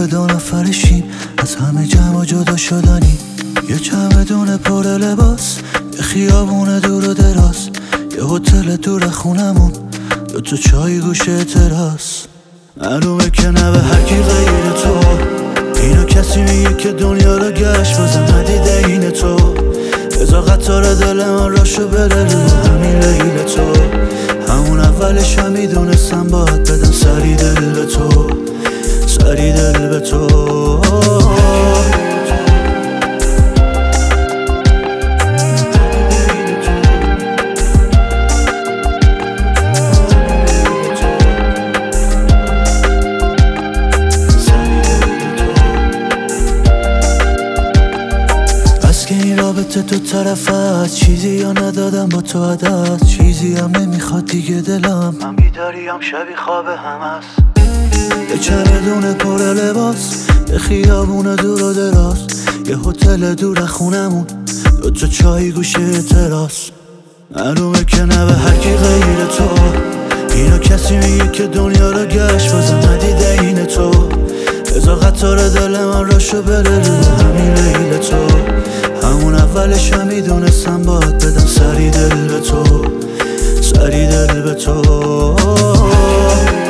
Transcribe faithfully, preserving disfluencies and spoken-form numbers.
شب دو نفرشیم، از همه جمع و جدا شدنی. یه چمدون پر لباس، یه خیابون دور و دراز، یه هتل دور خونمون، دو تا چای گوشه تراس. معلومه که نه به هرکی غیر تو، اینو کسی میگه که دنیا رو گشت بازم ندیده این تو. ازا قطار دل من راشو بره رو همین لیل تو. همون اولش هم میدونستم باید بدم سری دل به تو، سری دل به تو. این رابطه تو طرف هست، چیزی یا ندادم با تو عدد، چیزی هم نمیخواد دیگه دلم، من بیداریم شبی خواب هم هست. یه چمدون پر لباس، یه خیابون دور و دراز، یه هتل دور خونمون، دو تا چای گوشه تراس. معلومه که نه به هرکی غیر تو، اینو کسی میگه که دنیا رو گشت بازم ندیده این تو. ازا قطار دل من راشو بره رو همین لیل تو. همون اولش هم میدونستم باید بدم سری دل به تو، سری دل به تو.